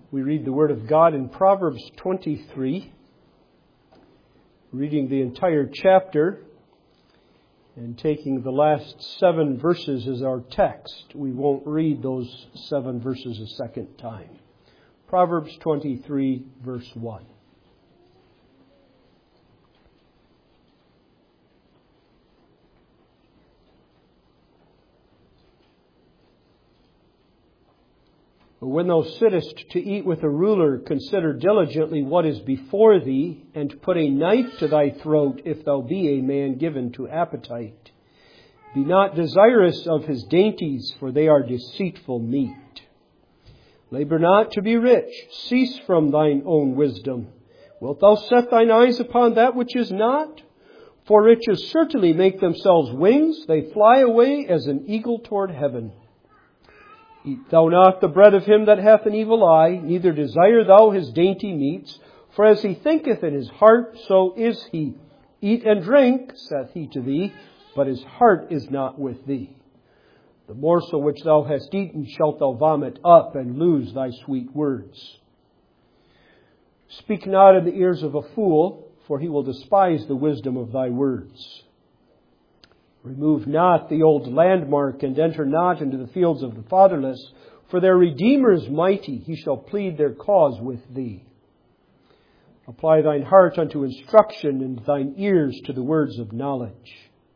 We read the Word of God in Proverbs 23, reading the entire chapter and taking the last 7 verses as our text. We won't read those 7 verses a second time. Proverbs 23, verse 1. When thou sittest to eat with a ruler, consider diligently what is before thee, and put a knife to thy throat if thou be a man given to appetite. Be not desirous of his dainties, for they are deceitful meat. Labour not to be rich, cease from thine own wisdom. Wilt thou set thine eyes upon that which is not? For riches certainly make themselves wings, they fly away as an eagle toward heaven. Eat thou not the bread of him that hath an evil eye, neither desire thou his dainty meats, for as he thinketh in his heart, so is he. Eat and drink, saith he to thee, but his heart is not with thee. The morsel which thou hast eaten shalt thou vomit up, and lose thy sweet words. Speak not in the ears of a fool, for he will despise the wisdom of thy words. Remove not the old landmark, and enter not into the fields of the fatherless, for their Redeemer is mighty, he shall plead their cause with thee. Apply thine heart unto instruction, and thine ears to the words of knowledge.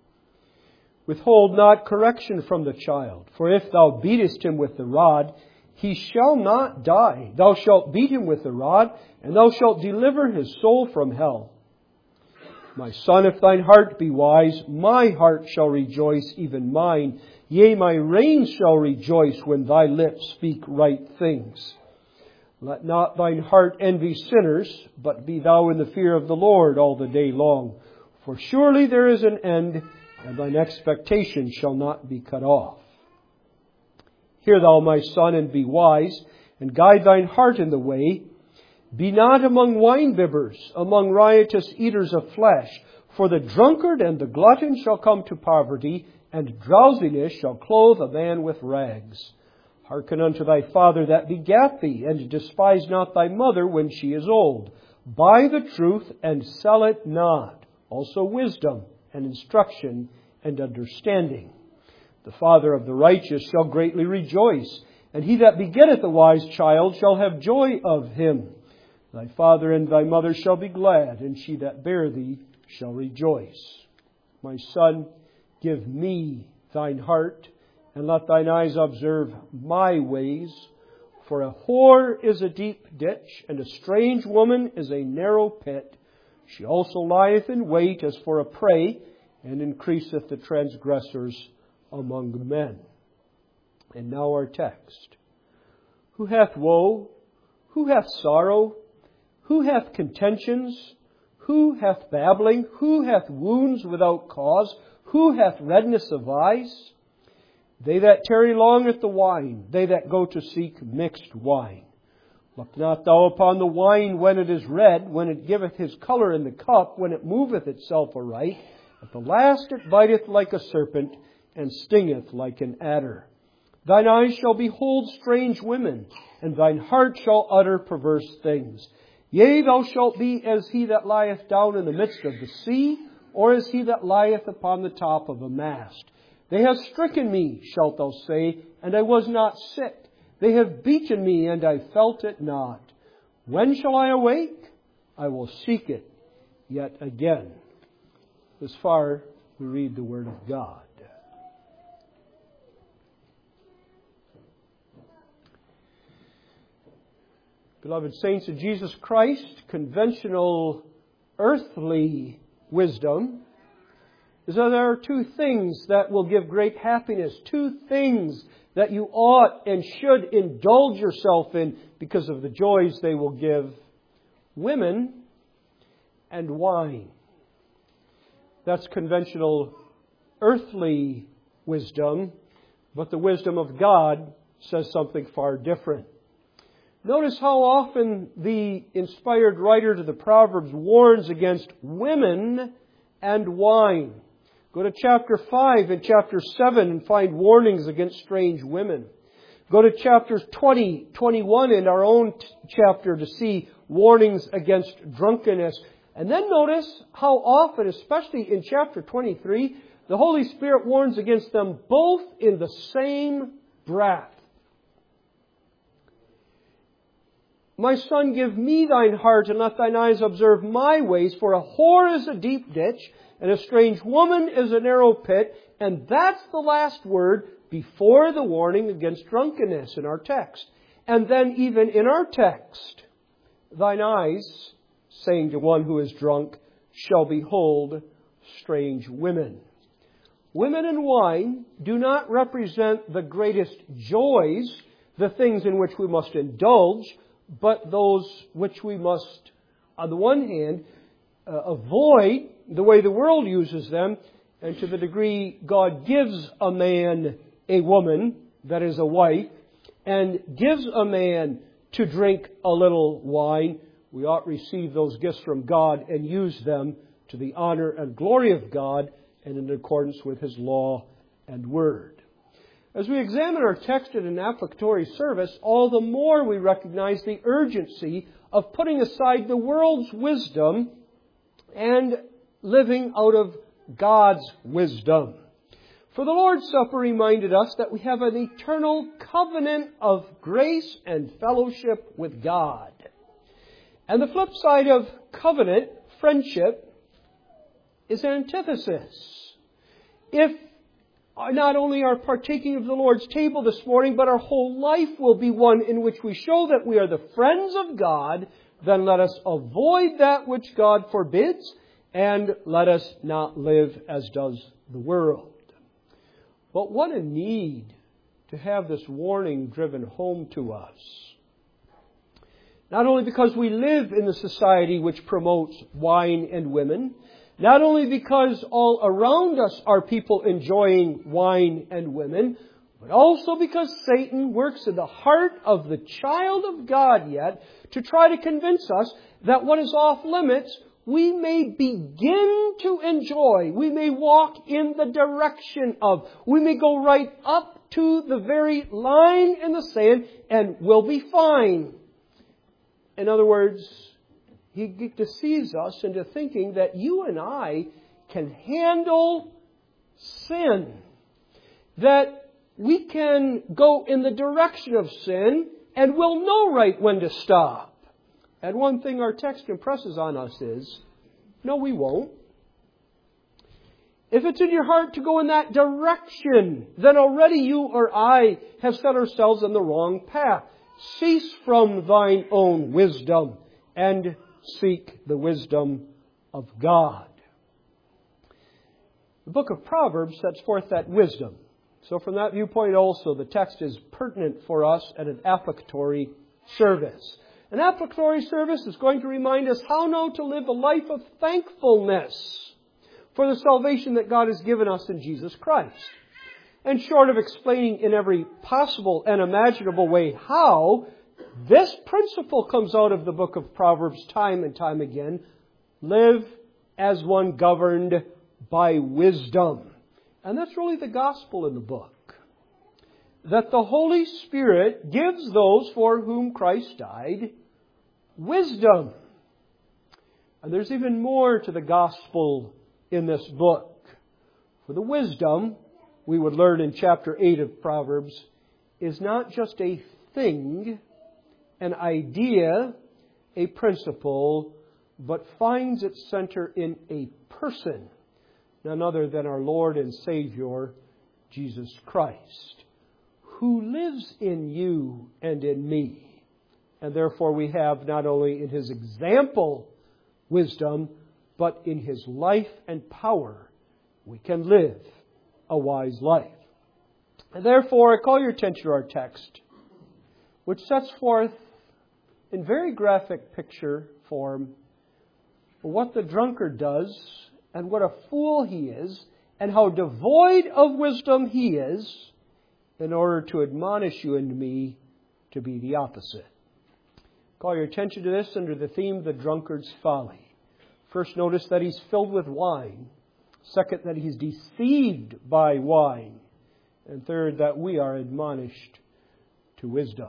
Withhold not correction from the child, for if thou beatest him with the rod, he shall not die. Thou shalt beat him with the rod, and thou shalt deliver his soul from hell. My son, if thine heart be wise, my heart shall rejoice, even mine. Yea, my reins shall rejoice when thy lips speak right things. Let not thine heart envy sinners, but be thou in the fear of the Lord all the day long. For surely there is an end, and thine expectation shall not be cut off. Hear thou, my son, and be wise, and guide thine heart in the way. Be not among winebibbers, among riotous eaters of flesh, for the drunkard and the glutton shall come to poverty, and drowsiness shall clothe a man with rags. Hearken unto thy father that begat thee, and despise not thy mother when she is old. Buy the truth, and sell it not, also wisdom, and instruction, and understanding. The father of the righteous shall greatly rejoice, and he that begetteth a wise child shall have joy of him. Thy father and thy mother shall be glad, and she that bare thee shall rejoice. My son, give me thine heart, and let thine eyes observe my ways. For a whore is a deep ditch, and a strange woman is a narrow pit. She also lieth in wait as for a prey, and increaseth the transgressors among men. And now our text. Who hath woe? Who hath sorrow? Who hath contentions? Who hath babbling? Who hath wounds without cause? Who hath redness of eyes? They that tarry long at the wine, they that go to seek mixed wine. Look not thou upon the wine when it is red, when it giveth his colour in the cup, when it moveth itself aright. At the last it biteth like a serpent, and stingeth like an adder. Thine eyes shall behold strange women, and thine heart shall utter perverse things. Yea, thou shalt be as he that lieth down in the midst of the sea, or as he that lieth upon the top of a mast. They have stricken me, shalt thou say, and I was not sick. They have beaten me, and I felt it not. When shall I awake? I will seek it yet again. Thus far, we read the Word of God. Beloved saints of Jesus Christ, conventional earthly wisdom is that there are 2 things that will give great happiness, 2 things that you ought and should indulge yourself in because of the joys they will give: women and wine. That's conventional earthly wisdom, but the wisdom of God says something far different. Notice how often the inspired writer to the Proverbs warns against women and wine. Go to chapter 5 and chapter 7 and find warnings against strange women. Go to chapters 20, 21 in our own chapter to see warnings against drunkenness. And then notice how often, especially in chapter 23, the Holy Spirit warns against them both in the same breath. My son, give me thine heart, and let thine eyes observe my ways. For a whore is a deep ditch, and a strange woman is a narrow pit. And that's the last word before the warning against drunkenness in our text. And then even in our text, thine eyes, saying to one who is drunk, shall behold strange women. Women and wine do not represent the greatest joys, the things in which we must indulge, but those which we must, on the one hand, avoid the way the world uses them, and to the degree God gives a man a woman, that is a wife, and gives a man to drink a little wine, we ought to receive those gifts from God and use them to the honor and glory of God and in accordance with His law and word. As we examine our text in an applicatory service, all the more we recognize the urgency of putting aside the world's wisdom and living out of God's wisdom. For the Lord's Supper reminded us that we have an eternal covenant of grace and fellowship with God. And the flip side of covenant, friendship, is antithesis. If not only are partaking of the Lord's table this morning, but our whole life will be one in which we show that we are the friends of God, then let us avoid that which God forbids, and let us not live as does the world. But what a need to have this warning driven home to us. Not only because we live in the society which promotes wine and women, not only because all around us are people enjoying wine and women, but also because Satan works in the heart of the child of God yet to try to convince us that what is off limits we may begin to enjoy. We may walk in the direction of. We may go right up to the very line in the sand and we'll be fine. In other words, he deceives us into thinking that you and I can handle sin. That we can go in the direction of sin and we'll know right when to stop. And one thing our text impresses on us is, no, we won't. If it's in your heart to go in that direction, then already you or I have set ourselves on the wrong path. Cease from thine own wisdom and seek the wisdom of God. The book of Proverbs sets forth that wisdom. So from that viewpoint also, the text is pertinent for us at an applicatory service. An applicatory service is going to remind us how now to live a life of thankfulness for the salvation that God has given us in Jesus Christ. And short of explaining in every possible and imaginable way how, this principle comes out of the book of Proverbs time and time again. Live as one governed by wisdom. And that's really the gospel in the book. That the Holy Spirit gives those for whom Christ died wisdom. And there's even more to the gospel in this book. For the wisdom, we would learn in chapter 8 of Proverbs, is not just a thing, an idea, a principle, but finds its center in a person, none other than our Lord and Savior, Jesus Christ, who lives in you and in me. And therefore we have not only in His example wisdom, but in His life and power we can live a wise life. And therefore I call your attention to our text, which sets forth in very graphic picture form what the drunkard does and what a fool he is and how devoid of wisdom he is in order to admonish you and me to be the opposite. Call your attention to this under the theme, the drunkard's folly. First, notice that he's filled with wine. Second, that he's deceived by wine. And third, that we are admonished to wisdom.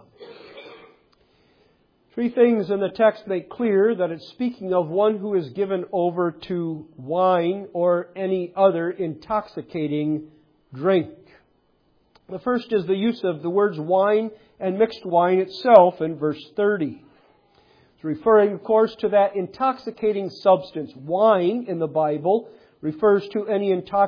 Three things in the text make clear that it's speaking of one who is given over to wine or any other intoxicating drink. The first is the use of the words wine and mixed wine itself in verse 30. It's referring, of course, to that intoxicating substance. Wine in the Bible refers to any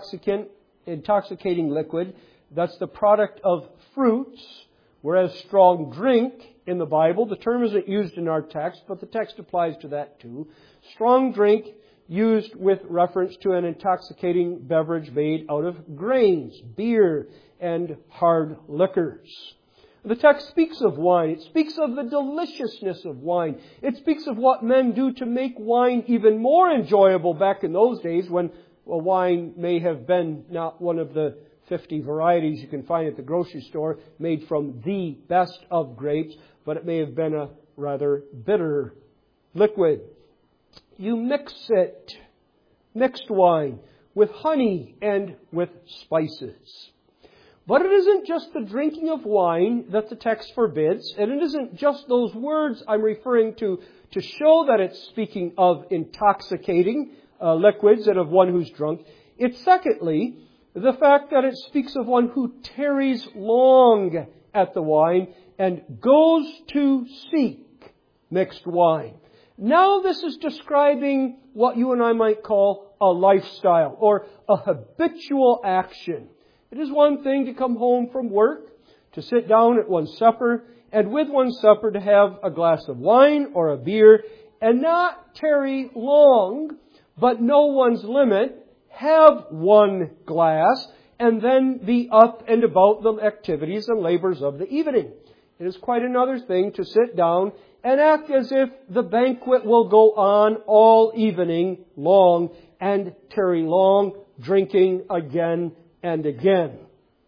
intoxicating liquid that's the product of fruits, whereas strong drink in the Bible, the term isn't used in our text, but the text applies to that too. Strong drink used with reference to an intoxicating beverage made out of grains, beer, and hard liquors. The text speaks of wine. It speaks of the deliciousness of wine. It speaks of what men do to make wine even more enjoyable back in those days when wine may have been not one of the 50 varieties you can find at the grocery store made from the best of grapes, but it may have been a rather bitter liquid. You mix it, mixed wine, with honey and with spices. But it isn't just the drinking of wine that the text forbids, and it isn't just those words I'm referring to show that it's speaking of intoxicating liquids and of one who's drunk. It's secondly, the fact that it speaks of one who tarries long at the wine and goes to seek mixed wine. Now this is describing what you and I might call a lifestyle or a habitual action. It is one thing to come home from work, to sit down at one's supper, and with one's supper to have a glass of wine or a beer, and not tarry long, but know one's limit, have one glass, and then be up and about the activities and labors of the evening. It is quite another thing to sit down and act as if the banquet will go on all evening long and tarry long, drinking again and again.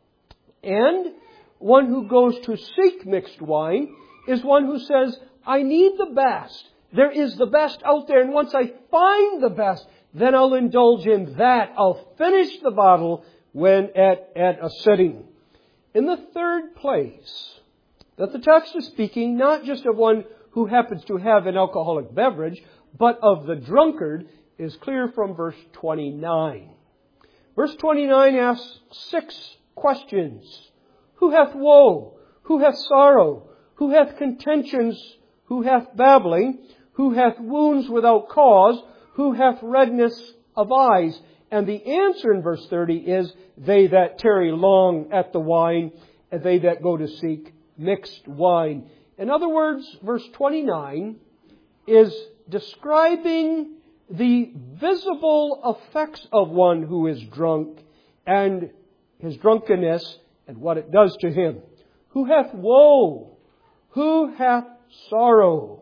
And one who goes to seek mixed wine is one who says, I need the best. There is the best out there, and once I find the best, then I'll indulge in that. I'll finish the bottle when at a sitting. In the third place, that the text is speaking not just of one who happens to have an alcoholic beverage, but of the drunkard, is clear from verse 29. Verse 29 asks 6 questions. Who hath woe? Who hath sorrow? Who hath contentions? Who hath babbling? Who hath wounds without cause? Who hath redness of eyes? And the answer in verse 30 is, they that tarry long at the wine, and they that go to seek mixed wine. In other words, verse 29 is describing the visible effects of one who is drunk and his drunkenness and what it does to him. Who hath woe? Who hath sorrow?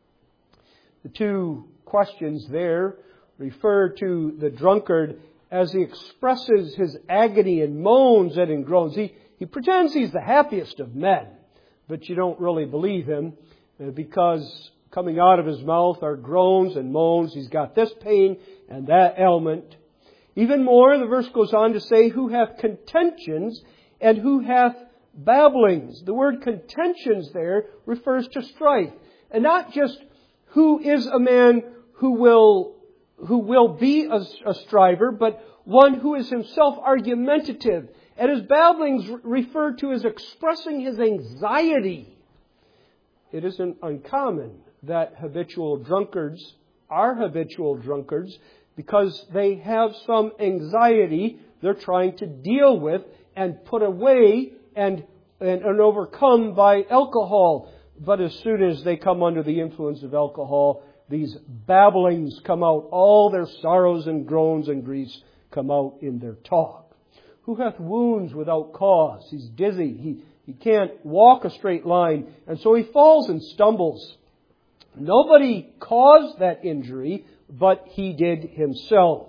The 2 questions there refer to the drunkard as he expresses his agony and moans and groans. He pretends he's the happiest of men, but you don't really believe him because coming out of his mouth are groans and moans. He's got this pain and that ailment. Even more, the verse goes on to say, who hath contentions and who hath babblings. The word contentions there refers to strife. And not just who is a man who will be a striver, but one who is himself argumentative. And his babblings refer to as expressing his anxiety. It isn't uncommon that habitual drunkards are habitual drunkards because they have some anxiety they're trying to deal with and put away and overcome by alcohol. But as soon as they come under the influence of alcohol, these babblings come out. All their sorrows and groans and griefs come out in their talk. Who hath wounds without cause? He's dizzy. He can't walk a straight line. And so he falls and stumbles. Nobody caused that injury, but he did himself.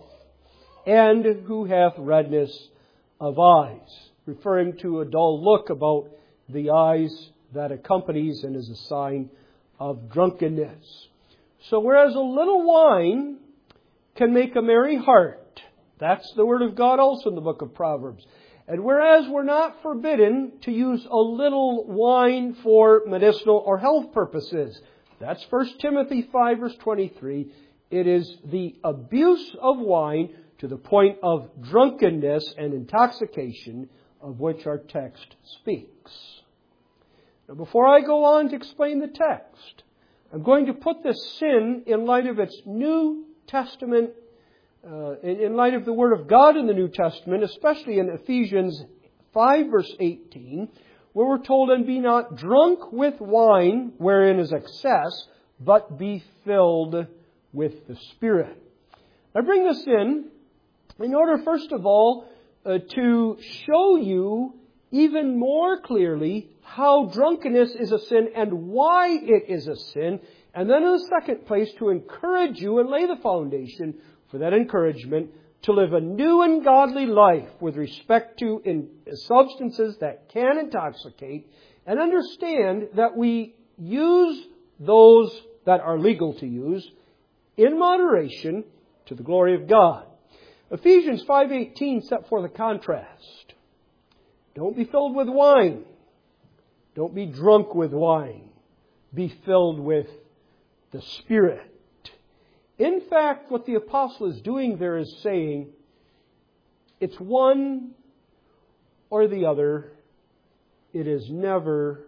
And who hath redness of eyes? Referring to a dull look about the eyes that accompanies and is a sign of drunkenness. So whereas a little wine can make a merry heart, that's the Word of God also in the book of Proverbs. And whereas we're not forbidden to use a little wine for medicinal or health purposes, that's 1 Timothy 5 verse 23, it is the abuse of wine to the point of drunkenness and intoxication of which our text speaks. Now, before I go on to explain the text, I'm going to put this sin in light of its New Testament, in light of the Word of God in the New Testament, especially in Ephesians 5 verse 18, where we're told, "And be not drunk with wine, wherein is excess, but be filled with the Spirit." I bring this in order, first of all, to show you even more clearly how drunkenness is a sin and why it is a sin. And then in the second place, to encourage you and lay the foundation for that encouragement to live a new and godly life with respect to substances that can intoxicate, and understand that we use those that are legal to use in moderation to the glory of God. Ephesians 5:18 set forth a contrast. Don't be filled with wine. Don't be drunk with wine. Be filled with the Spirit. In fact, what the apostle is doing there is saying it's one or the other. It is never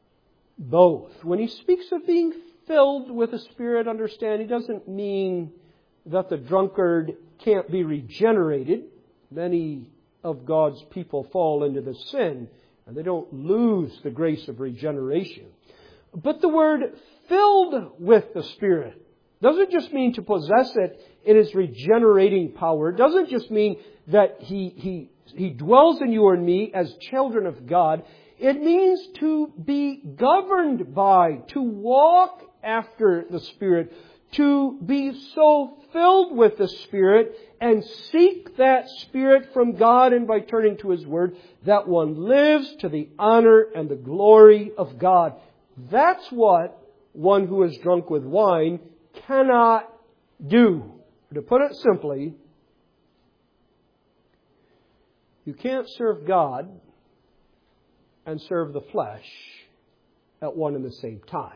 both. When he speaks of being filled with the Spirit, understand, he doesn't mean that the drunkard can't be regenerated. Many of God's people fall into the sin, and they don't lose the grace of regeneration. But the word filled with the Spirit doesn't just mean to possess it in its regenerating power. It doesn't just mean that He dwells in you and me as children of God. It means to be governed by, to walk after the Spirit, to be so filled with the Spirit and seek that Spirit from God, and by turning to His Word, that one lives to the honor and the glory of God. That's what one who is drunk with wine cannot do. To put it simply, you can't serve God and serve the flesh at one and the same time.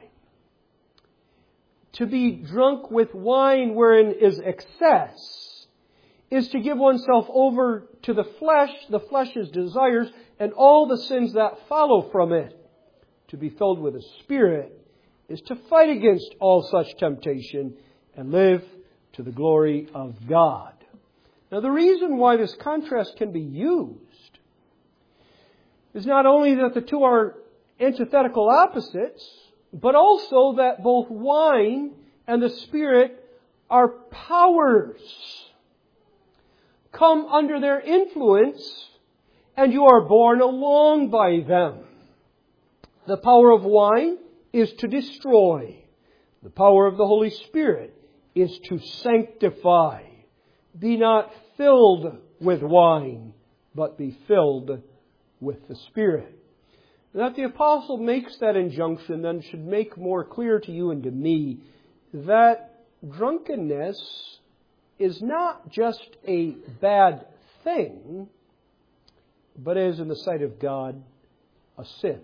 To be drunk with wine wherein is excess is to give oneself over to the flesh's desires, and all the sins that follow from it. To be filled with the Spirit is to fight against all such temptation and live to the glory of God. Now, the reason why this contrast can be used is not only that the two are antithetical opposites, but also that both wine and the Spirit are powers. Come under their influence, and you are borne along by them. The power of wine is to destroy. The power of the Holy Spirit is to sanctify. Be not filled with wine, but be filled with the Spirit. That the apostle makes that injunction then should make more clear to you and to me that drunkenness is not just a bad thing, but is in the sight of God a sin.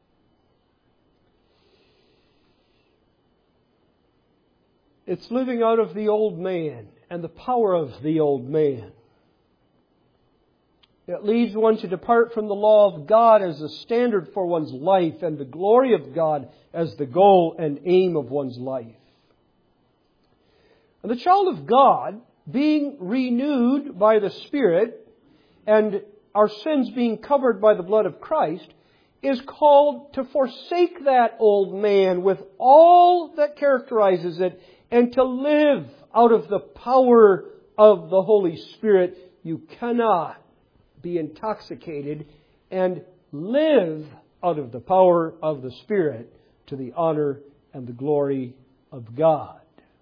It's living out of the old man and the power of the old man. It leads one to depart from the law of God as the standard for one's life, and the glory of God as the goal and aim of one's life. And the child of God, being renewed by the Spirit and our sins being covered by the blood of Christ, is called to forsake that old man with all that characterizes it, and to live out of the power of the Holy Spirit. You cannot be intoxicated and live out of the power of the Spirit to the honor and the glory of God.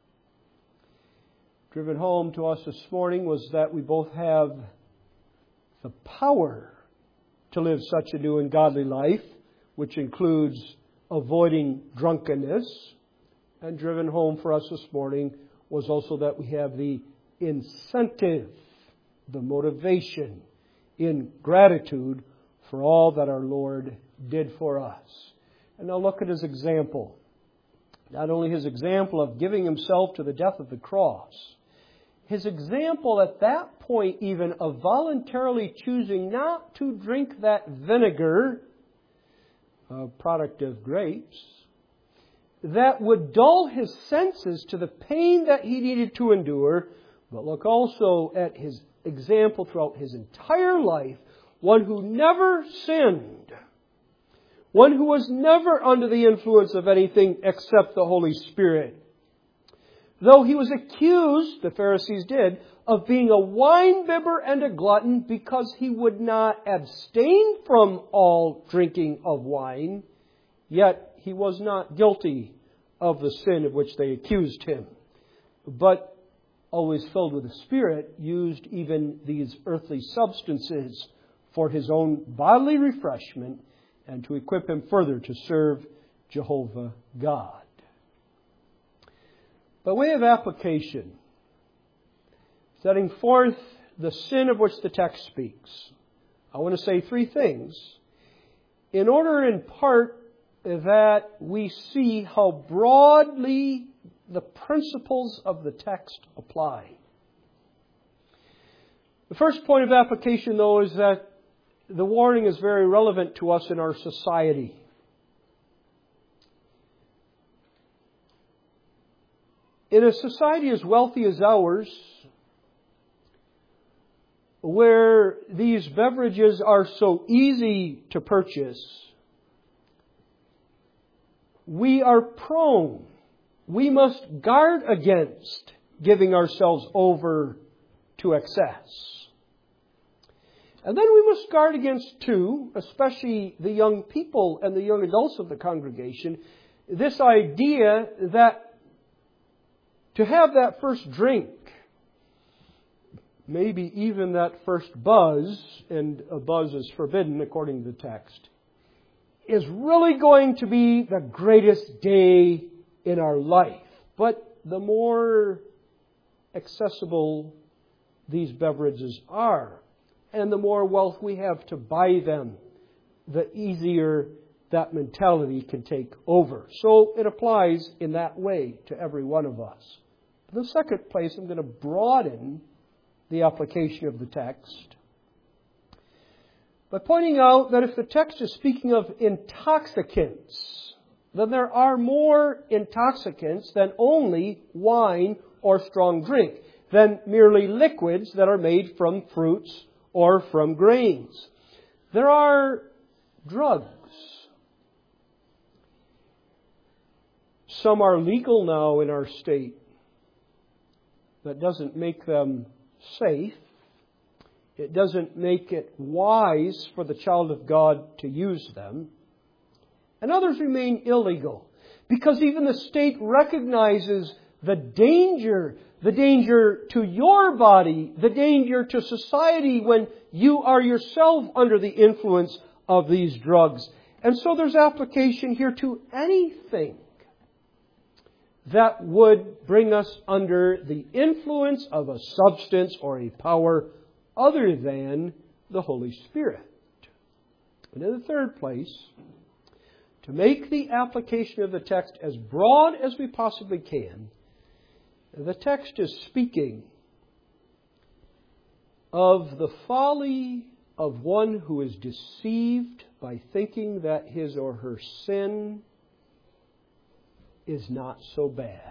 Driven home to us this morning was that we both have the power to live such a new and godly life, which includes avoiding drunkenness. And driven home for us this morning was also that we have the incentive, the motivation, in gratitude for all that our Lord did for us. And now look at His example. Not only His example of giving Himself to the death of the cross, His example at that point even of voluntarily choosing not to drink that vinegar, a product of grapes, that would dull His senses to the pain that He needed to endure. But look also at His example throughout His entire life, one who never sinned, one who was never under the influence of anything except the Holy Spirit. Though He was accused, the Pharisees did, of being a wine-bibber and a glutton because He would not abstain from all drinking of wine, yet He was not guilty of the sin of which they accused Him. But always filled with the Spirit, used even these earthly substances for His own bodily refreshment and to equip Him further to serve Jehovah God. By way of application, setting forth the sin of which the text speaks, I want to say three things in order in part that we see how broadly the principles of the text apply. The first point of application, though, is that the warning is very relevant to us in our society. In a society as wealthy as ours, where these beverages are so easy to purchase, we are prone, we must guard against giving ourselves over to excess. And then we must guard against, too, especially the young people and the young adults of the congregation, this idea that to have that first drink, maybe even that first buzz, and a buzz is forbidden according to the text, is really going to be the greatest day in our life. But the more accessible these beverages are, and the more wealth we have to buy them, the easier that mentality can take over. So it applies in that way to every one of us. In the second place, I'm going to broaden the application of the text by pointing out that if the text is speaking of intoxicants, then there are more intoxicants than only wine or strong drink, than merely liquids that are made from fruits or from grains. There are drugs. Some are legal now in our state. That doesn't make them safe. It doesn't make it wise for the child of God to use them. And others remain illegal because even the state recognizes the danger to your body, the danger to society when you are yourself under the influence of these drugs. And so there's application here to anything that would bring us under the influence of a substance or a power other than the Holy Spirit. And in the third place, to make the application of the text as broad as we possibly can, the text is speaking of the folly of one who is deceived by thinking that his or her sin is not so bad.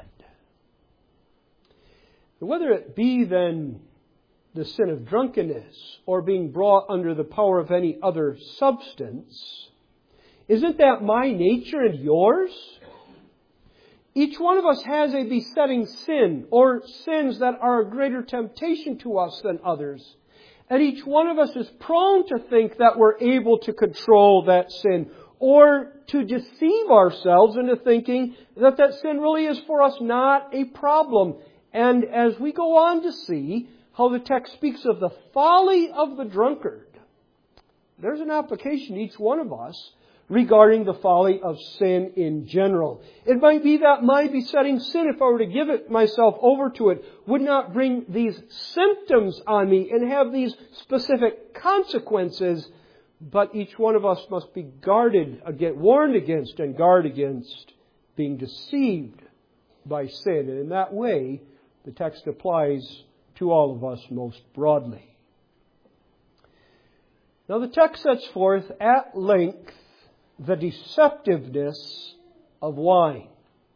Whether it be then the sin of drunkenness or being brought under the power of any other substance, isn't that my nature and yours? Each one of us has a besetting sin or sins that are a greater temptation to us than others. And each one of us is prone to think that we're able to control that sin, or to deceive ourselves into thinking that that sin really is for us not a problem. And as we go on to see how the text speaks of the folly of the drunkard, there's an application to each one of us regarding the folly of sin in general. It might be that my besetting sin, if I were to give it myself over to it, would not bring these symptoms on me and have these specific consequences, but each one of us must be warned against and guard against being deceived by sin. And in that way, the text applies to all of us most broadly. Now the text sets forth at length the deceptiveness of wine.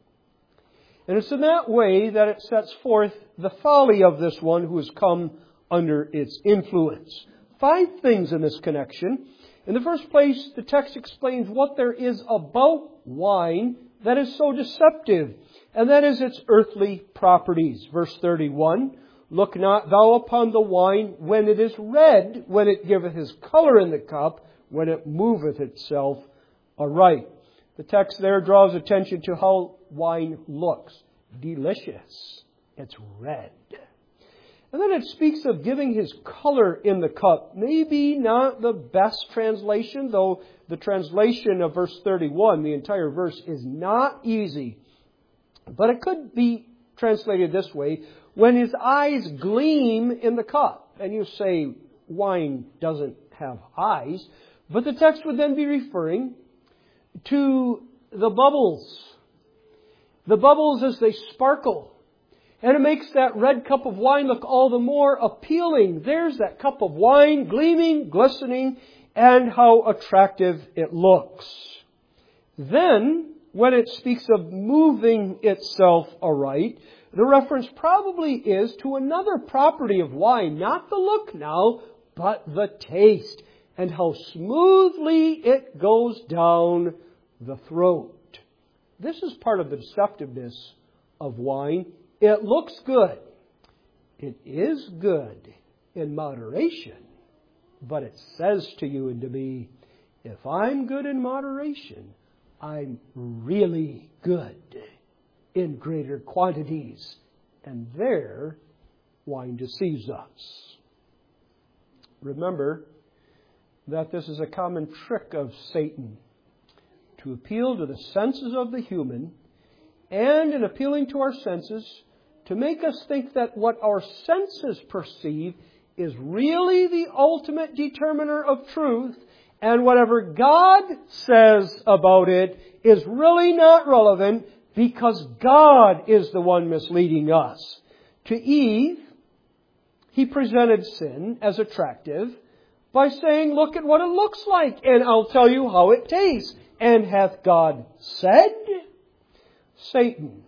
And it's in that way that it sets forth the folly of this one who has come under its influence. 5 things in this connection. In the first place, the text explains what there is about wine that is so deceptive, and that is its earthly properties. Verse 31, look not thou upon the wine when it is red, when it giveth his colour in the cup, when it moveth itself aright. The text there draws attention to how wine looks. Delicious. It's red. And then it speaks of giving his colour in the cup. Maybe not the best translation, though the translation of verse 31, the entire verse, is not easy. But it could be translated this way: when his eyes gleam in the cup. And you say, wine doesn't have eyes. But the text would then be referring to the bubbles. The bubbles as they sparkle. And it makes that red cup of wine look all the more appealing. There's that cup of wine gleaming, glistening, and how attractive it looks. Then, when it speaks of moving itself aright, the reference probably is to another property of wine. Not the look now, but the taste. And how smoothly it goes down the throat. This is part of the deceptiveness of wine. It looks good. It is good in moderation. But it says to you and to me, if I'm good in moderation, I'm really good in greater quantities. And there, wine deceives us. Remember that this is a common trick of Satan, to appeal to the senses of the human, and in appealing to our senses, to make us think that what our senses perceive is really the ultimate determiner of truth, and whatever God says about it is really not relevant, because God is the one misleading us. To Eve, he presented sin as attractive by saying, look at what it looks like, and I'll tell you how it tastes. And hath God said? Satan,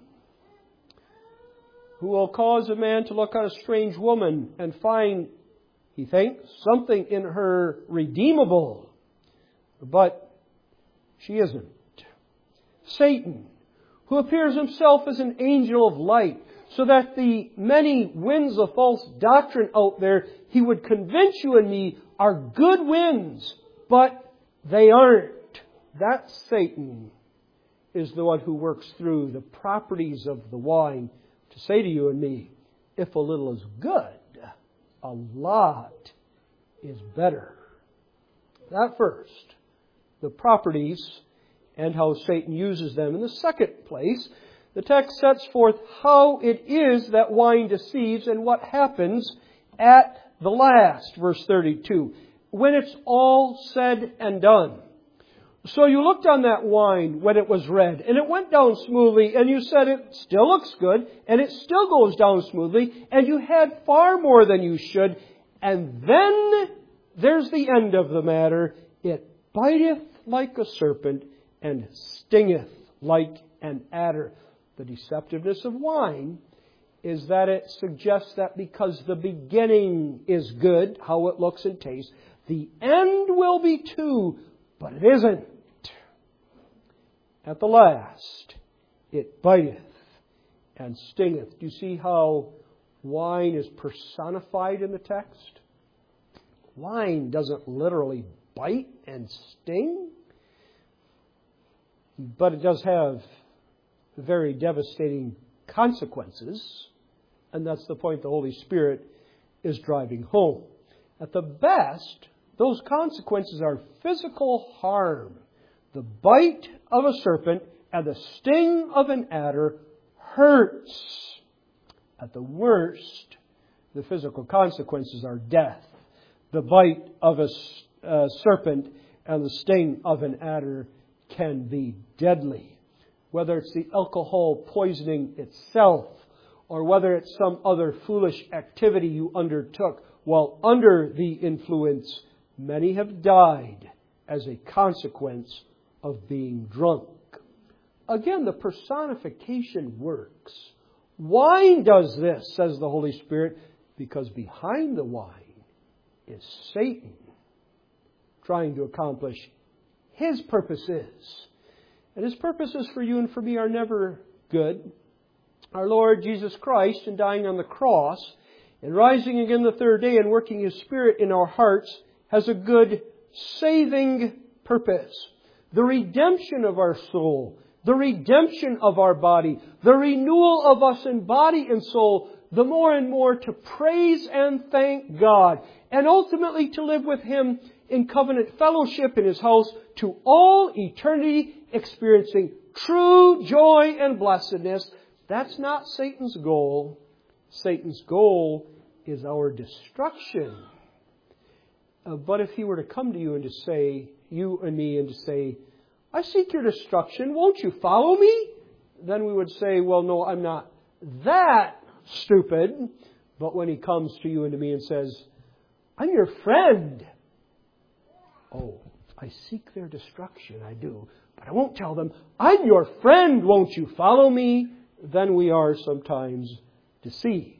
who will cause a man to look on a strange woman and find, he thinks, something in her redeemable. But she isn't. Satan, who appears himself as an angel of light, so that the many winds of false doctrine out there, he would convince you and me, are good winds, but they aren't. That Satan is the one who works through the properties of the wine to say to you and me, if a little is good, a lot is better. That first, the properties and how Satan uses them. In the second place, the text sets forth how it is that wine deceives and what happens at the last, verse 32, when it's all said and done. So you looked on that wine when it was red, and it went down smoothly, and you said it still looks good, and it still goes down smoothly, and you had far more than you should, and then there's the end of the matter. It biteth like a serpent, and stingeth like an adder. The deceptiveness of wine is that it suggests that because the beginning is good, how it looks and tastes, the end will be too, but it isn't. At the last, it biteth and stingeth. Do you see how wine is personified in the text? Wine doesn't literally bite and sting, but it does have very devastating consequences, and that's the point the Holy Spirit is driving home. At the best, those consequences are physical harm, The bite of a serpent and the sting of an adder hurts. At the worst, the physical consequences are death. The bite of a serpent and the sting of an adder can be deadly. Whether it's the alcohol poisoning itself, or whether it's some other foolish activity you undertook while under the influence, many have died as a consequence of being drunk. Again, the personification works. Wine does this, says the Holy Spirit, because behind the wine is Satan trying to accomplish his purposes. And his purposes for you and for me are never good. Our Lord Jesus Christ, in dying on the cross and rising again the third day and working His Spirit in our hearts, has a good saving purpose. The redemption of our soul, the redemption of our body, the renewal of us in body and soul, the more and more to praise and thank God, and ultimately to live with Him in covenant fellowship in His house to all eternity, experiencing true joy and blessedness. That's not Satan's goal. Satan's goal is our destruction. But if he were to come to you and to say, you and me, and to say, I seek your destruction, won't you follow me? Then we would say, well, no, I'm not that stupid. But when he comes to you and to me and says, I'm your friend. Oh, I seek their destruction, I do. But I won't tell them, I'm your friend, won't you follow me? Then we are sometimes deceived.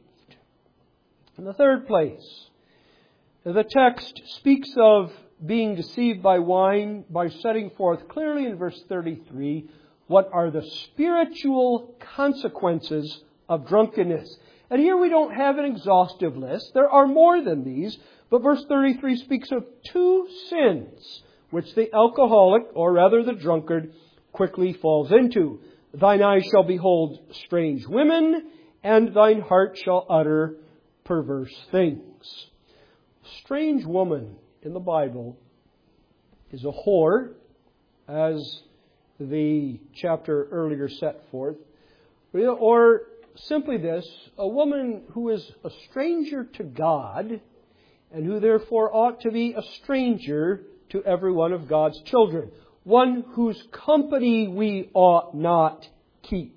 In the third place, the text speaks of being deceived by wine by setting forth clearly in verse 33 what are the spiritual consequences of drunkenness. And here we don't have an exhaustive list. There are more than these. But verse 33 speaks of two sins which the alcoholic, or rather the drunkard, quickly falls into. Thine eyes shall behold strange women, and thine heart shall utter perverse things. Strange woman in the Bible is a whore, as the chapter earlier set forth. Or simply this, a woman who is a stranger to God, and who therefore ought to be a stranger to every one of God's children. One whose company we ought not keep.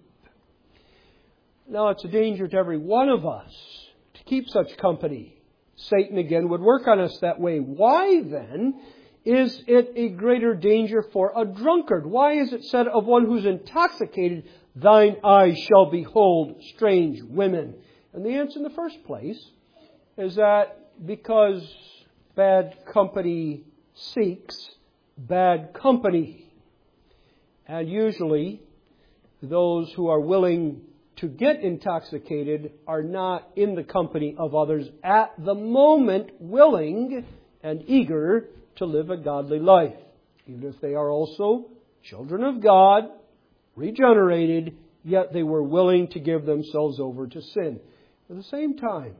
Now it's a danger to every one of us to keep such company. Satan again would work on us that way. Why then is it a greater danger for a drunkard? Why is it said of one who's intoxicated, thine eyes shall behold strange women? And the answer in the first place is that because bad company seeks bad company. And usually those who are willing to get intoxicated are not in the company of others at the moment willing and eager to live a godly life. Even if they are also children of God, regenerated, yet they were willing to give themselves over to sin. At the same time,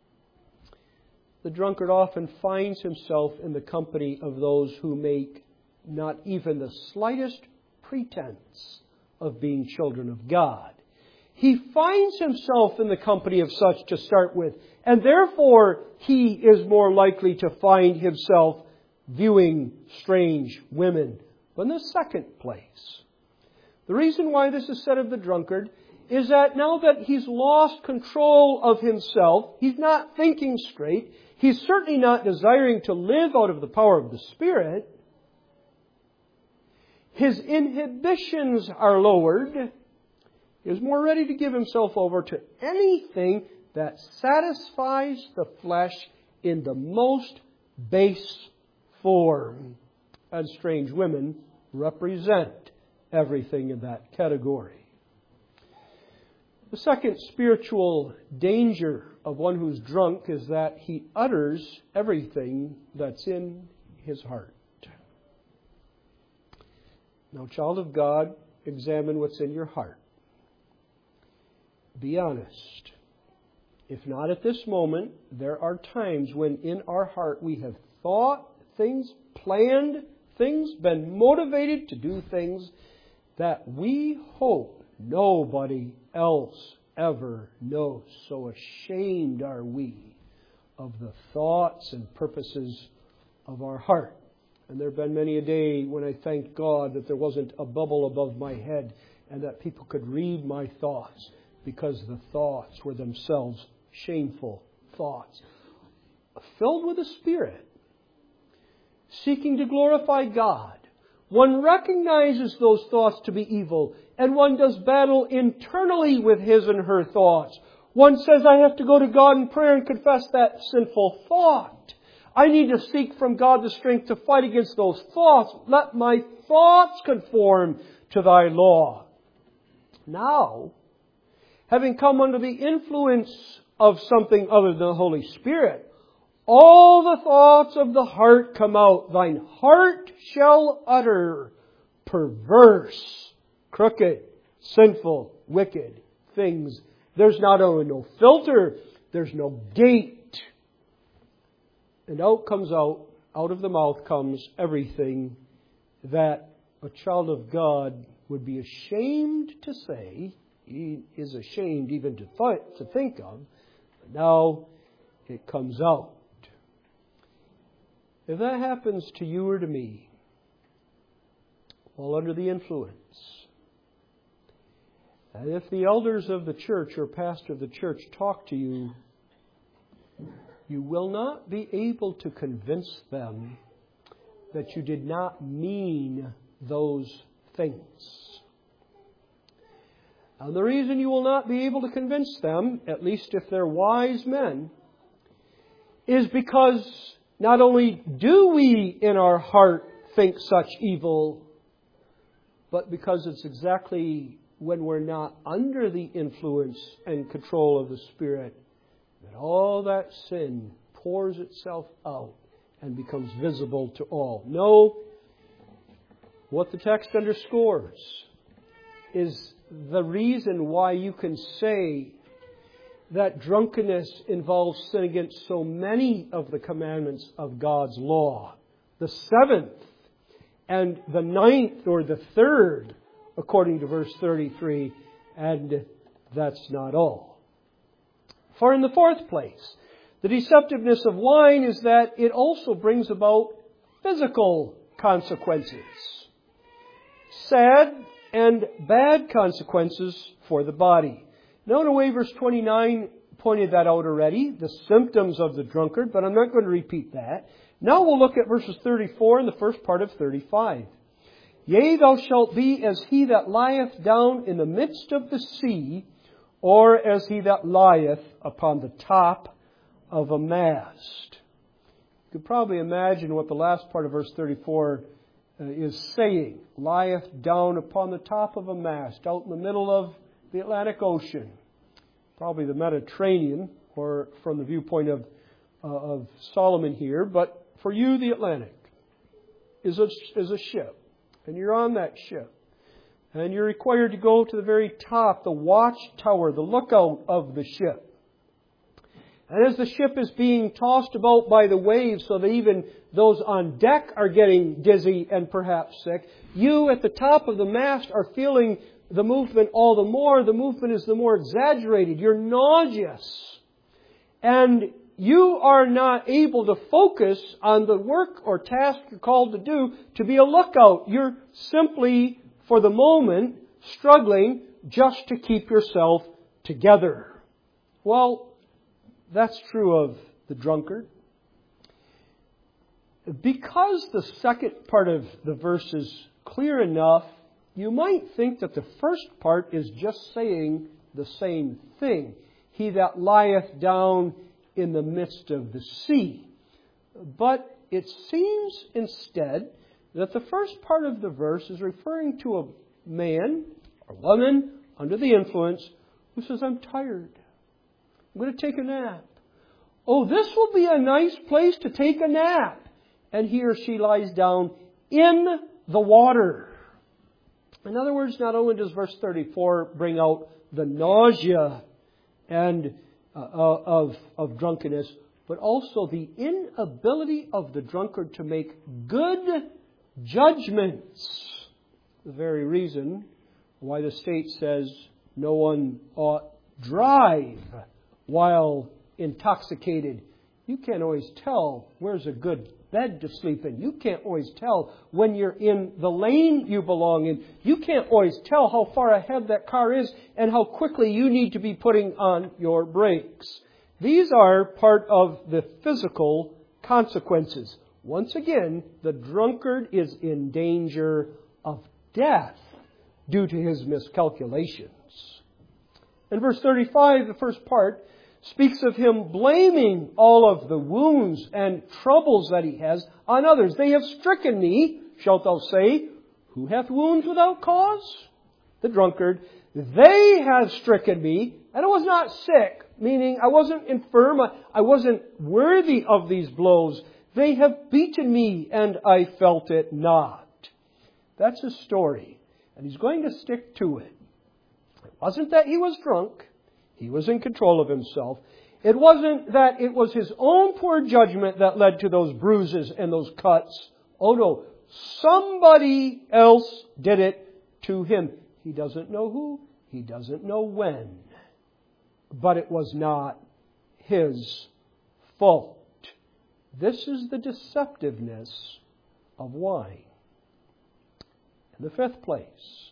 the drunkard often finds himself in the company of those who make not even the slightest pretense of being children of God. He finds himself in the company of such to start with, and therefore he is more likely to find himself viewing strange women. But in the second place, the reason why this is said of the drunkard is that now that he's lost control of himself, he's not thinking straight, he's certainly not desiring to live out of the power of the Spirit, his inhibitions are lowered, he is more ready to give himself over to anything that satisfies the flesh in the most base form. And strange women represent everything in that category. The second spiritual danger of one who's drunk is that he utters everything that's in his heart. Now, child of God, examine what's in your heart. Be honest. If not at this moment, there are times when in our heart we have thought things, planned things, been motivated to do things that we hope nobody else ever knows. So ashamed are we of the thoughts and purposes of our heart. And there have been many a day when I thanked God that there wasn't a bubble above my head and that people could read my thoughts, because the thoughts were themselves shameful thoughts. Filled with the Spirit, seeking to glorify God, one recognizes those thoughts to be evil, and one does battle internally with his and her thoughts. One says, I have to go to God in prayer and confess that sinful thought. I need to seek from God the strength to fight against those thoughts. Let my thoughts conform to thy law. Now, having come under the influence of something other than the Holy Spirit, all the thoughts of the heart come out. Thine heart shall utter perverse, crooked, sinful, wicked things. There's not only no filter, there's no gate. And out of the mouth comes everything that a child of God would be ashamed to say. He is ashamed even to think of. But now it comes out. If that happens to you or to me, while under the influence, and if the elders of the church or pastor of the church talk to you, you will not be able to convince them that you did not mean those things. And the reason you will not be able to convince them, at least if they're wise men, is because not only do we in our heart think such evil, but because it's exactly when we're not under the influence and control of the Spirit that all that sin pours itself out and becomes visible to all. No, what the text underscores is the reason why you can say that drunkenness involves sin against so many of the commandments of God's law. The seventh and the ninth or the third, according to verse 33, and that's not all. For in the fourth place, the deceptiveness of wine is that it also brings about physical consequences. Sad and bad consequences for the body. Now in a way, verse 29 pointed that out already, the symptoms of the drunkard, but I'm not going to repeat that. Now we'll look at verses 34 and the first part of 35. Yea, thou shalt be as he that lieth down in the midst of the sea, or as he that lieth upon the top of a mast. You could probably imagine what the last part of verse 34 is saying. Lieth down upon the top of a mast, out in the middle of the Atlantic Ocean. Probably the Mediterranean, or from the viewpoint of Solomon here, but for you the Atlantic is a ship. And you're on that ship. And you're required to go to the very top, the watchtower, the lookout of the ship. And as the ship is being tossed about by the waves so that even those on deck are getting dizzy and perhaps sick, you at the top of the mast are feeling the movement all the more. The movement is the more exaggerated. You're nauseous. And you are not able to focus on the work or task you're called to do to be a lookout. You're simply, for the moment, struggling just to keep yourself together. Well, that's true of the drunkard. Because the second part of the verse is clear enough, you might think that the first part is just saying the same thing. He that lieth down in the midst of the sea. But it seems instead that the first part of the verse is referring to a man or woman under the influence who says, I'm tired. I'm going to take a nap. Oh, this will be a nice place to take a nap. And he or she lies down in the water. In other words, not only does verse 34 bring out the nausea and of drunkenness, but also the inability of the drunkard to make good judgments. The very reason why the state says no one ought drive while intoxicated. You can't always tell where's a good bed to sleep in. You can't always tell when you're in the lane you belong in. You can't always tell how far ahead that car is and how quickly you need to be putting on your brakes. These are part of the physical consequences. Once again, the drunkard is in danger of death due to his miscalculations. In verse 35, the first part, speaks of him blaming all of the wounds and troubles that he has on others. They have stricken me, shalt thou say. Who hath wounds without cause? The drunkard. They have stricken me, and I was not sick, meaning I wasn't infirm, I wasn't worthy of these blows. They have beaten me, and I felt it not. That's his story, and he's going to stick to it. It wasn't that he was drunk. He was in control of himself. It wasn't that it was his own poor judgment that led to those bruises and those cuts. Oh no, somebody else did it to him. He doesn't know who. He doesn't know when. But it was not his fault. This is the deceptiveness of wine. In the fifth place,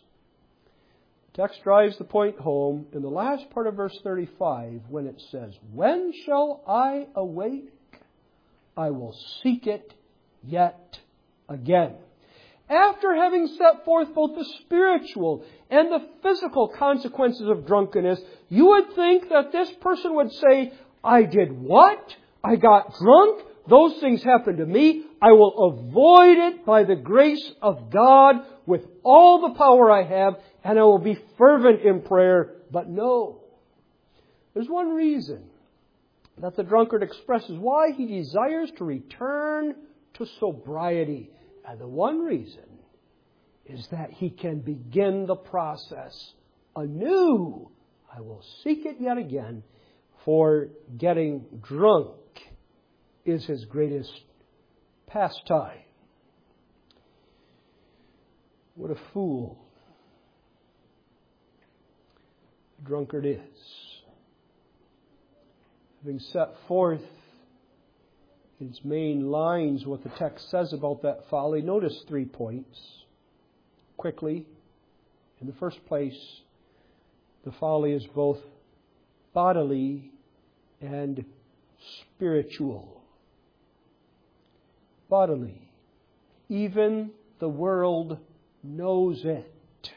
the text drives the point home in the last part of verse 35 when it says, when shall I awake? I will seek it yet again. After having set forth both the spiritual and the physical consequences of drunkenness, you would think that this person would say, I did what? I got drunk? Those things happened to me. I will avoid it by the grace of God with all the power I have, and I will be fervent in prayer. But no. There's one reason that the drunkard expresses why he desires to return to sobriety. And the one reason is that he can begin the process anew. I will seek it yet again, for getting drunk is his greatest pastime. What a fool the drunkard is. Having set forth in its main lines what the text says about that folly, notice 3 points quickly. In the first place, the folly is both bodily and spiritual. Bodily. Even the world knows it.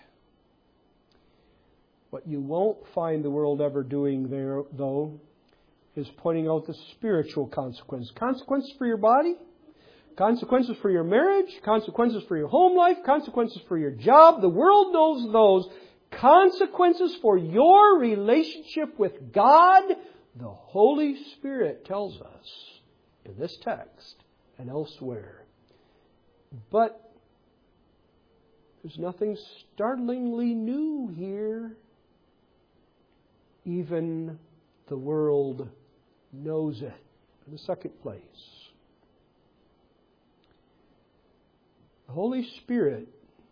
What you won't find the world ever doing there, though, is pointing out the spiritual consequences. Consequences for your body, consequences for your marriage, consequences for your home life, consequences for your job. The world knows those. Consequences for your relationship with God, the Holy Spirit tells us in this text and elsewhere. But there's nothing startlingly new here. Even the world knows it. In the second place, the Holy Spirit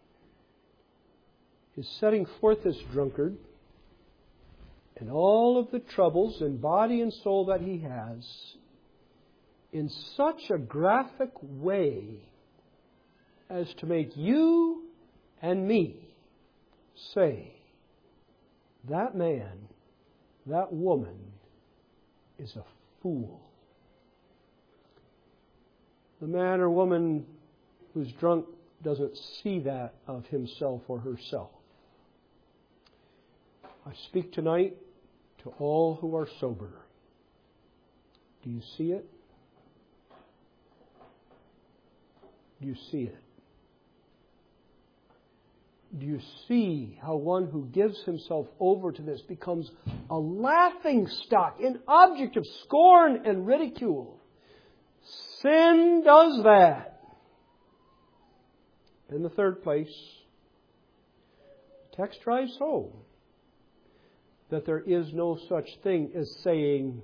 is setting forth this drunkard and all of the troubles in body and soul that he has in such a graphic way as to make you and me say, that man, that woman is a fool. The man or woman who's drunk doesn't see that of himself or herself. I speak tonight to all who are sober. Do you see it? Do you see it? Do you see how one who gives himself over to this becomes a laughing stock, an object of scorn and ridicule? Sin does that. In the third place, the text drives home that there is no such thing as saying,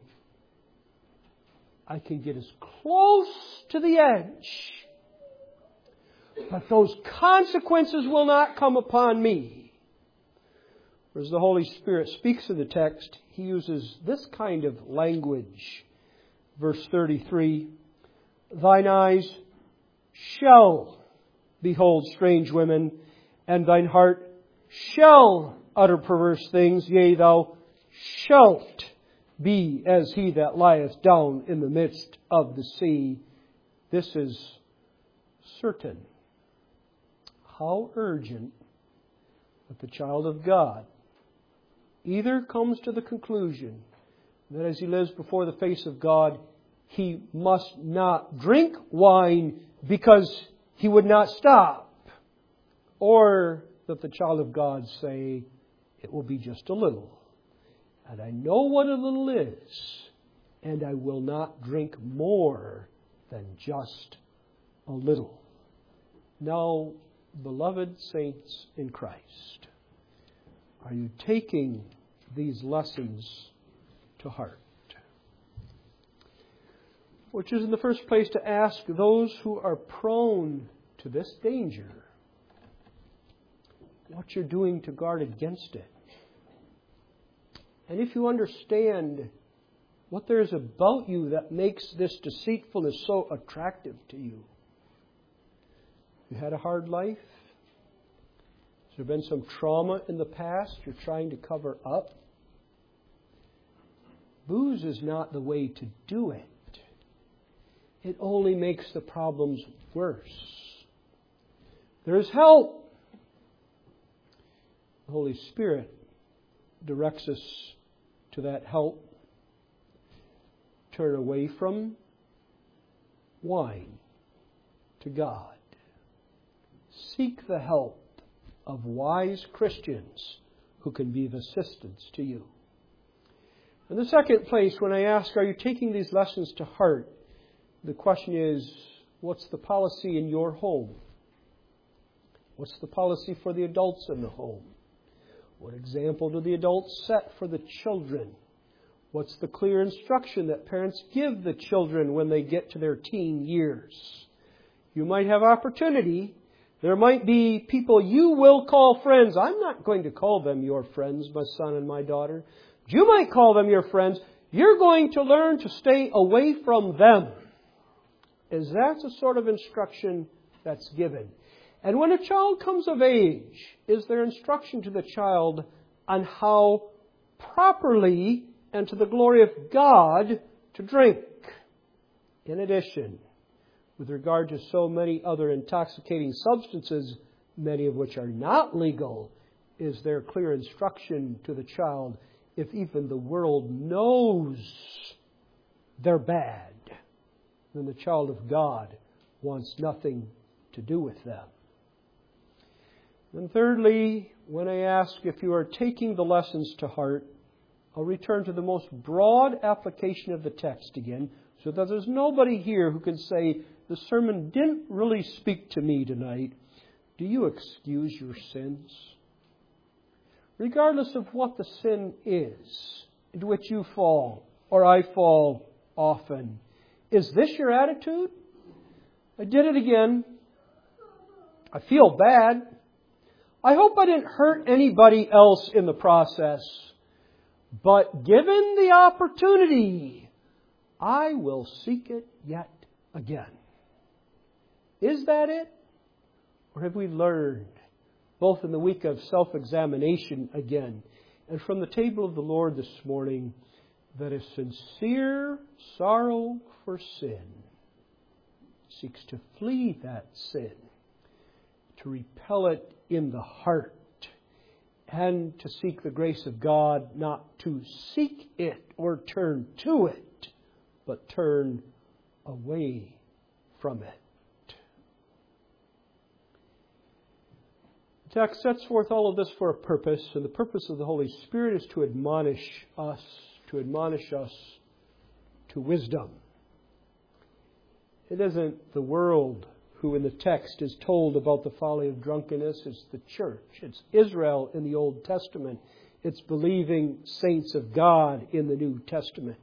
I can get as close to the edge, But those consequences will not come upon me. As the Holy Spirit speaks in the text, He uses this kind of language. Verse 33, thine eyes shall behold strange women, and thine heart shall utter perverse things. Yea, thou shalt be as he that lieth down in the midst of the sea. This is certain. How urgent that the child of God either comes to the conclusion that as he lives before the face of God, he must not drink wine because he would not stop, or that the child of God say, it will be just a little. And I know what a little is, and I will not drink more than just a little. Now, beloved saints in Christ, are you taking these lessons to heart? Which is in the first place to ask those who are prone to this danger what you're doing to guard against it. And if you understand what there is about you that makes this deceitfulness so attractive to you. You had a hard life? Has there been some trauma in the past you're trying to cover up? Booze is not the way to do it. It only makes the problems worse. There is help. The Holy Spirit directs us to that help. Turn away from wine to God. Seek the help of wise Christians who can be of assistance to you. In the second place, when I ask, are you taking these lessons to heart? The question is, what's the policy in your home? What's the policy for the adults in the home? What example do the adults set for the children? What's the clear instruction that parents give the children when they get to their teen years? You might have opportunity. There might be people you will call friends. I'm not going to call them your friends, my son and my daughter. You might call them your friends. You're going to learn to stay away from them. Is that the sort of instruction that's given? And when a child comes of age, is there instruction to the child on how properly and to the glory of God to drink? In addition, with regard to so many other intoxicating substances, many of which are not legal, is there clear instruction to the child if even the world knows they're bad? Then the child of God wants nothing to do with them. And thirdly, when I ask if you are taking the lessons to heart, I'll return to the most broad application of the text again, so that there's nobody here who can say, the sermon didn't really speak to me tonight. Do you excuse your sins? Regardless of what the sin is, into which you fall, or I fall often, is this your attitude? I did it again. I feel bad. I hope I didn't hurt anybody else in the process. But given the opportunity, I will seek it yet again. Is that it? Or have we learned, both in the week of self-examination again, and from the table of the Lord this morning, that a sincere sorrow for sin seeks to flee that sin, to repel it in the heart, and to seek the grace of God, not to seek it or turn to it, but turn away from it. The text sets forth all of this for a purpose, and the purpose of the Holy Spirit is to admonish us to wisdom. It isn't the world who in the text is told about the folly of drunkenness. It's the church. It's Israel in the Old Testament. It's believing saints of God in the New Testament.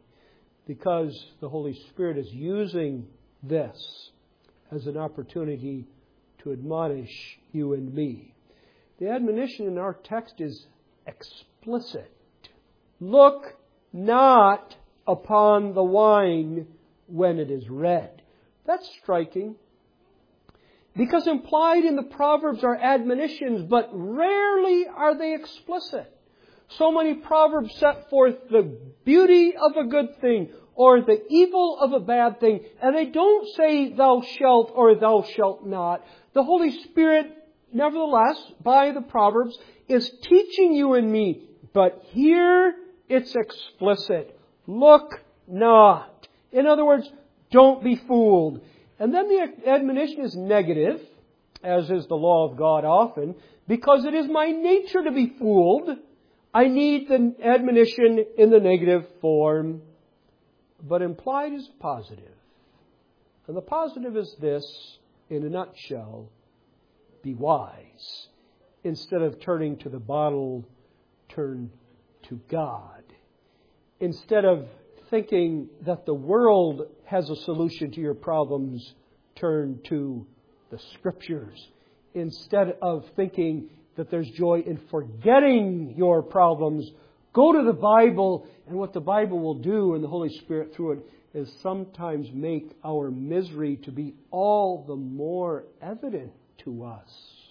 Because the Holy Spirit is using this as an opportunity to admonish you and me. The admonition in our text is explicit. Look not upon the wine when it is red. That's striking. Because implied in the Proverbs are admonitions, but rarely are they explicit. So many Proverbs set forth the beauty of a good thing or the evil of a bad thing, and they don't say thou shalt or thou shalt not. The Holy Spirit, nevertheless, by the Proverbs, is teaching you and me. But here it's explicit. Look not. In other words, don't be fooled. And then the admonition is negative, as is the law of God often, because it is my nature to be fooled. I need the admonition in the negative form, but implied is positive. And the positive is this, in a nutshell: be wise. Instead of turning to the bottle, turn to God. Instead of thinking that the world has a solution to your problems, turn to the Scriptures. Instead of thinking that there's joy in forgetting your problems, go to the Bible. And what the Bible will do, and the Holy Spirit through it, is sometimes make our misery to be all the more evident to us,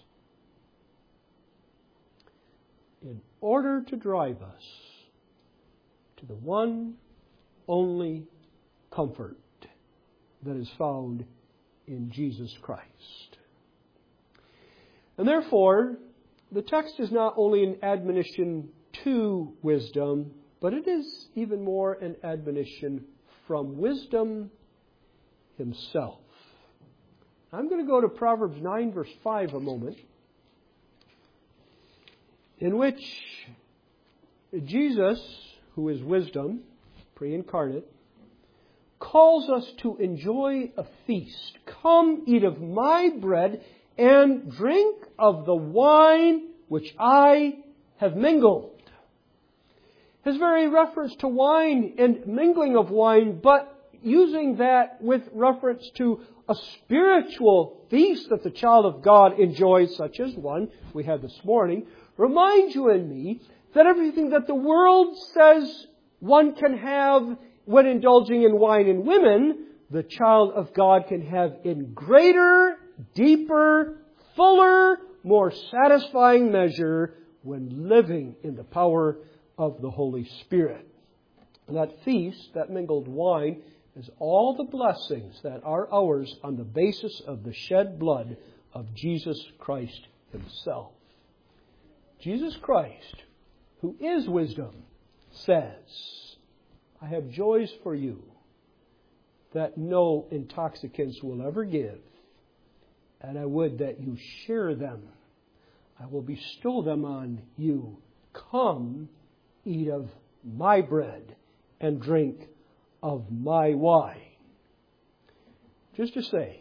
in order to drive us to the one only comfort that is found in Jesus Christ. And therefore, the text is not only an admonition to wisdom, but it is even more an admonition from wisdom himself. I'm going to go to Proverbs 9, verse 5 a moment, in which Jesus, who is wisdom, pre-incarnate, calls us to enjoy a feast. Come, eat of my bread and drink of the wine which I have mingled. His very reference to wine and mingling of wine, but using that with reference to a spiritual feast that the child of God enjoys, such as one we had this morning, reminds you and me that everything that the world says one can have when indulging in wine and women, the child of God can have in greater, deeper, fuller, more satisfying measure when living in the power of the Holy Spirit. And that feast, that mingled wine, is all the blessings that are ours on the basis of the shed blood of Jesus Christ himself. Jesus Christ, who is wisdom, says, I have joys for you that no intoxicants will ever give, and I would that you share them. I will bestow them on you. Come, eat of my bread and drink of my wine. Just to say,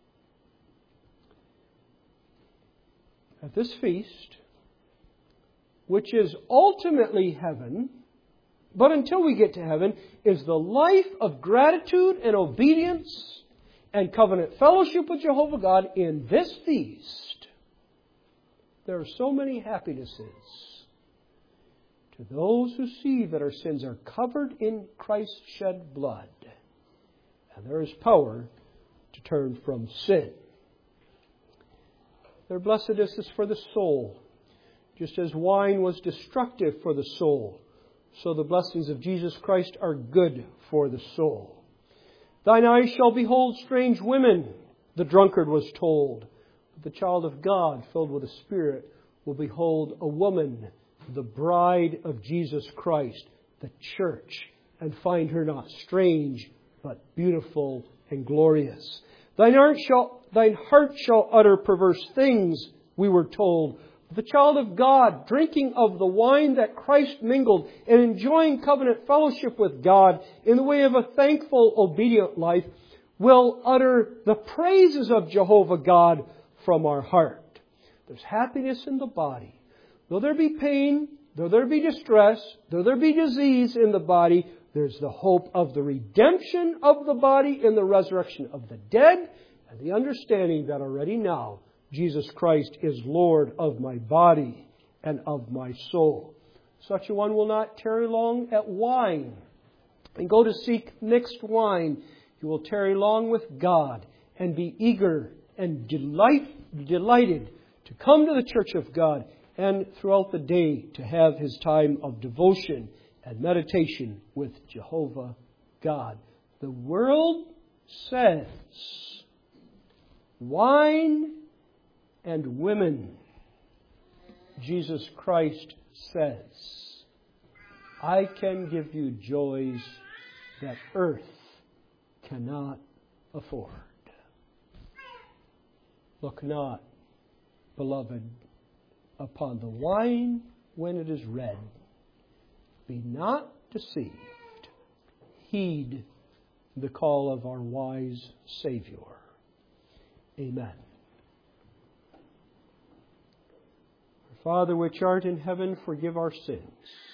at this feast, which is ultimately heaven, but until we get to heaven, is the life of gratitude and obedience and covenant fellowship with Jehovah God. In this feast, there are so many happinesses to those who see that our sins are covered in Christ's shed blood, and there is power to turn from sin. Their blessedness is for the soul. Just as wine was destructive for the soul, so the blessings of Jesus Christ are good for the soul. Thine eyes shall behold strange women, the drunkard was told. But the child of God, filled with the Spirit, will behold a woman, the bride of Jesus Christ, the church, and find her not strange, but beautiful and glorious. Thine heart shall utter perverse things, we were told. The child of God, drinking of the wine that Christ mingled and enjoying covenant fellowship with God in the way of a thankful, obedient life, will utter the praises of Jehovah God from our heart. There's happiness in the body. Though there be pain, though there be distress, though there be disease in the body, there's the hope of the redemption of the body in the resurrection of the dead, and the understanding that already now Jesus Christ is Lord of my body and of my soul. Such a one will not tarry long at wine and go to seek mixed wine. He will tarry long with God and be eager and delighted to come to the church of God and throughout the day to have his time of devotion and meditation with Jehovah God. The world says wine and women. Jesus Christ says, I can give you joys that earth cannot afford. Look not, beloved, upon the wine when it is red. Be not deceived. Heed the call of our wise Savior. Amen. Father, which art in heaven, forgive our sins.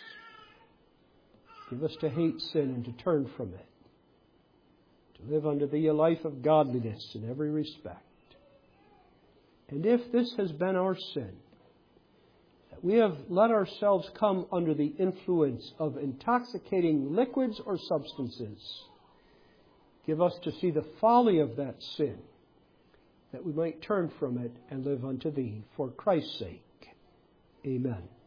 Give us to hate sin and to turn from it, to live unto Thee a life of godliness in every respect. And if this has been our sin, that we have let ourselves come under the influence of intoxicating liquids or substances, give us to see the folly of that sin, that we might turn from it and live unto Thee for Christ's sake. Amen.